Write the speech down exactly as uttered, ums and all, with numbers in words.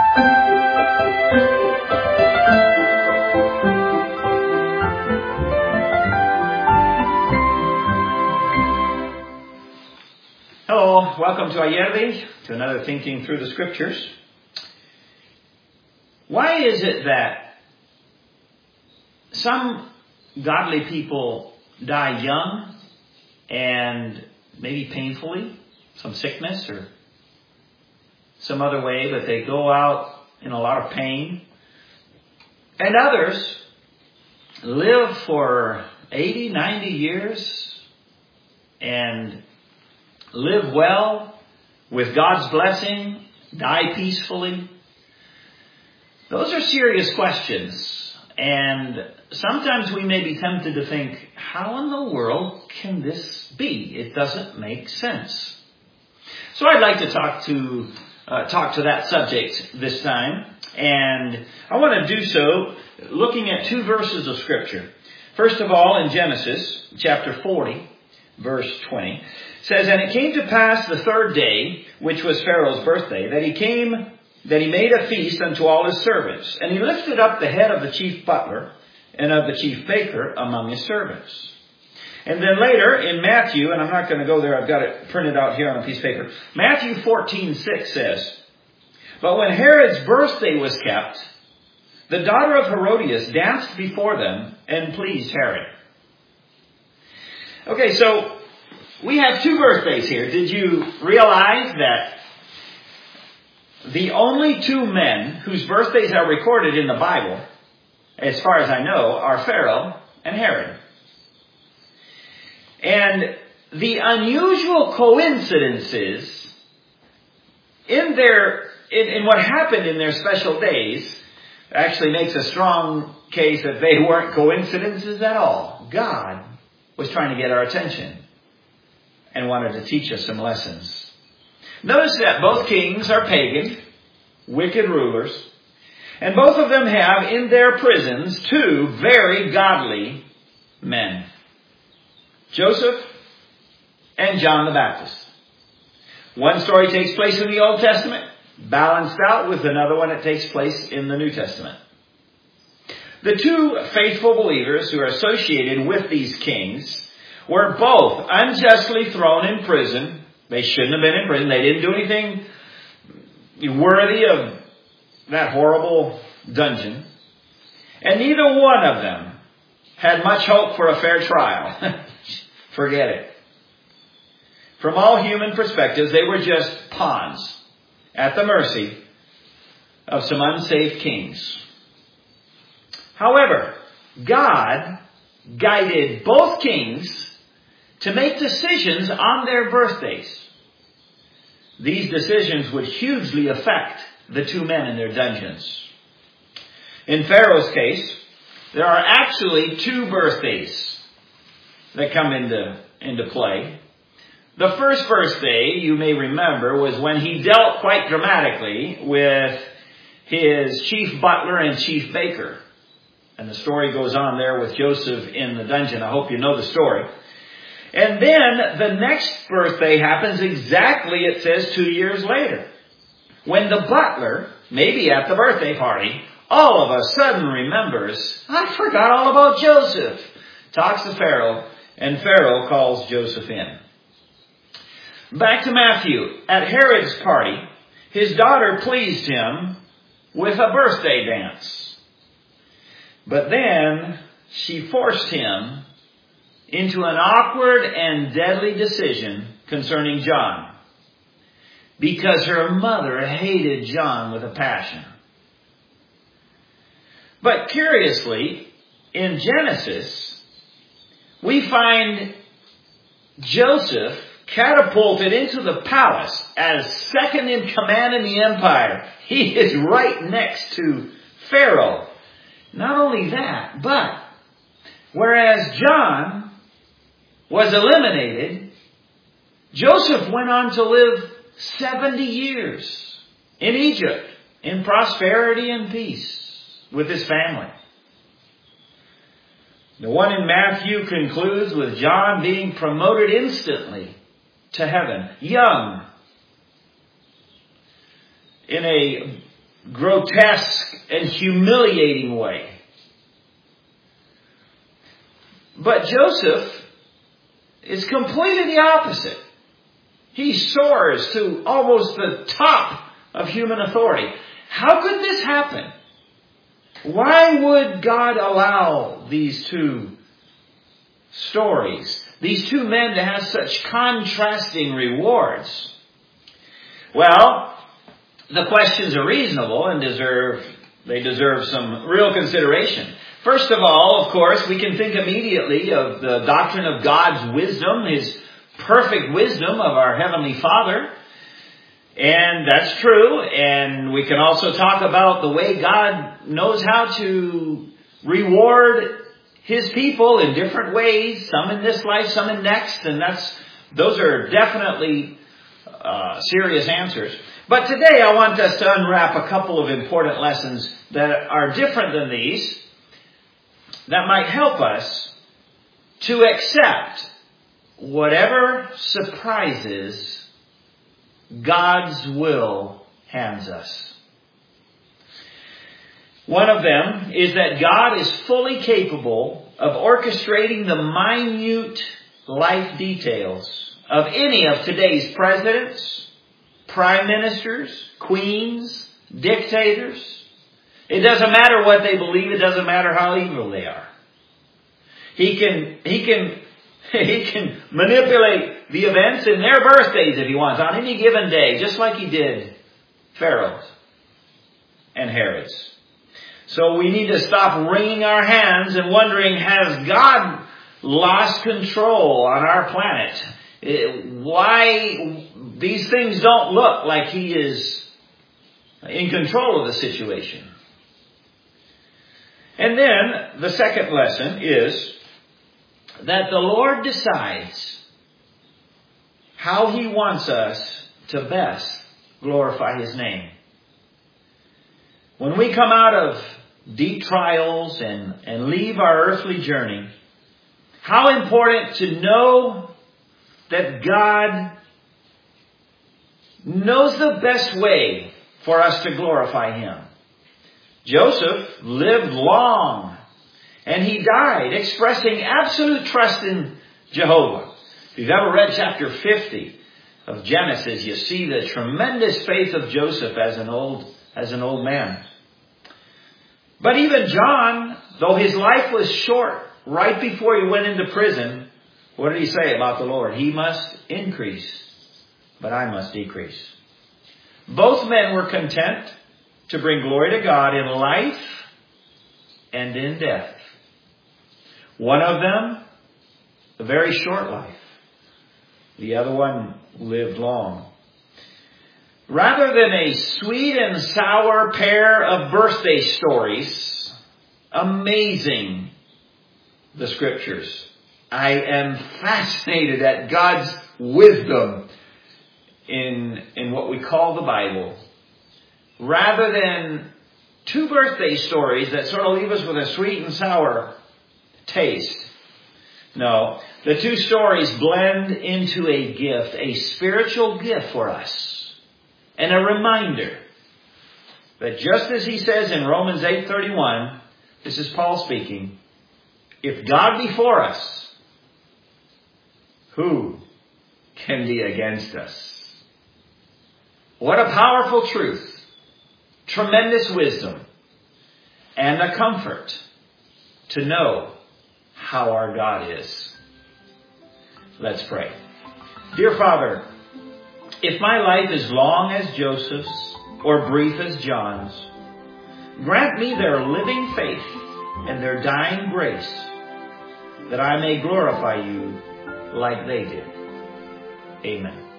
Hello, welcome to Ayerdi, to another Thinking Through the Scriptures. Why is it that some godly people die young and maybe painfully, some sickness or some other way, but they go out in a lot of pain, and others live for eighty, ninety years and live well with God's blessing, die peacefully? Those are serious questions. And sometimes we may be tempted to think, how in the world can this be? It doesn't make sense. So I'd like to talk to uh, talk to that subject this time. And I want to do so looking at two verses of Scripture. First of all, in Genesis chapter forty, verse twenty, says, "And it came to pass the third day, which was Pharaoh's birthday, that he came, that he made a feast unto all his servants. And he lifted up the head of the chief butler and of the chief baker among his servants." And then later in Matthew, and I'm not going to go there, I've got it printed out here on a piece of paper. Matthew fourteen six says, "But when Herod's birthday was kept, the daughter of Herodias danced before them and pleased Herod." Okay, so we have two birthdays here. Did you realize that the only two men whose birthdays are recorded in the Bible, as far as I know, are Pharaoh and Herod? And the unusual coincidences in their in, in what happened in their special days actually makes a strong case that they weren't coincidences at all. God was trying to get our attention and wanted to teach us some lessons. Notice that both kings are pagan, wicked rulers, and both of them have in their prisons two very godly men, Joseph and John the Baptist. One story takes place in the Old Testament, balanced out with another one that takes place in the New Testament. The two faithful believers who are associated with these kings were both unjustly thrown in prison. They shouldn't have been in prison. They didn't do anything worthy of that horrible dungeon. And neither one of them had much hope for a fair trial. Forget it. From all human perspectives, they were just pawns at the mercy of some unsaved kings. However, God guided both kings to make decisions on their birthdays. These decisions would hugely affect the two men in their dungeons. In Pharaoh's case, there are actually two birthdays that come into, into play. The first birthday, you may remember, was when he dealt quite dramatically with his chief butler and chief baker. And the story goes on there with Joseph in the dungeon. I hope you know the story. And then the next birthday happens exactly, it says, two years later. When the butler, maybe at the birthday party, all of a sudden remembers, I forgot all about Joseph. Talks to Pharaoh, and Pharaoh calls Joseph in. Back to Matthew. At Herod's party, his daughter pleased him with a birthday dance. But then she forced him into an awkward and deadly decision concerning John, because her mother hated John with a passion. But curiously, in Genesis, we find Joseph catapulted into the palace as second in command in the empire. He is right next to Pharaoh. Not only that, but whereas John was eliminated, Joseph went on to live seventy years in Egypt in prosperity and peace with his family. The one in Matthew concludes with John being promoted instantly to heaven, young, in a grotesque and humiliating way. But Joseph is completely the opposite. He soars to almost the top of human authority. How could this happen? Why would God allow these two stories, these two men to have such contrasting rewards? Well, the questions are reasonable and deserve, they deserve some real consideration. First of all, of course, we can think immediately of the doctrine of God's wisdom, His perfect wisdom of our Heavenly Father. And that's true. And we can also talk about the way God knows how to reward His people in different ways, some in this life, some in next. And that's those are definitely uh, serious answers. But today I want us to unwrap a couple of important lessons that are different than these, that might help us to accept whatever surprises God's will hands us. One of them is that God is fully capable of orchestrating the minute life details of any of today's presidents, prime ministers, queens, dictators. It doesn't matter what they believe. It doesn't matter how evil they are. He can, he can, he can manipulate the events in their birthdays if he wants on any given day, just like he did Pharaoh's and Herod's. So we need to stop wringing our hands and wondering, has God lost control on our planet? Why these things don't look like He is in control of the situation. And then the second lesson is that the Lord decides how He wants us to best glorify His name. When we come out of deep trials and, and leave our earthly journey, how important to know that God knows the best way for us to glorify Him. Joseph lived long, and he died expressing absolute trust in Jehovah. If you've ever read chapter fifty of Genesis, you see the tremendous faith of Joseph as an old, as an old man. But even John, though his life was short, right before he went into prison, what did he say about the Lord? He must increase, but I must decrease. Both men were content to bring glory to God in life and in death. One of them, a very short life. The other one lived long. Rather than a sweet and sour pair of birthday stories, amazing the Scriptures. I am fascinated at God's wisdom in, in what we call the Bible. Rather than two birthday stories that sort of leave us with a sweet and sour taste. No, the two stories blend into a gift, a spiritual gift for us. And a reminder that just as he says in Romans eight thirty-one, this is Paul speaking, if God be for us, who can be against us? What a powerful truth. Tremendous wisdom. And a comfort to know how our God is. Let's pray. Dear Father, if my life is long as Joseph's or brief as John's, grant me their living faith and their dying grace, that I may glorify you like they did. Amen.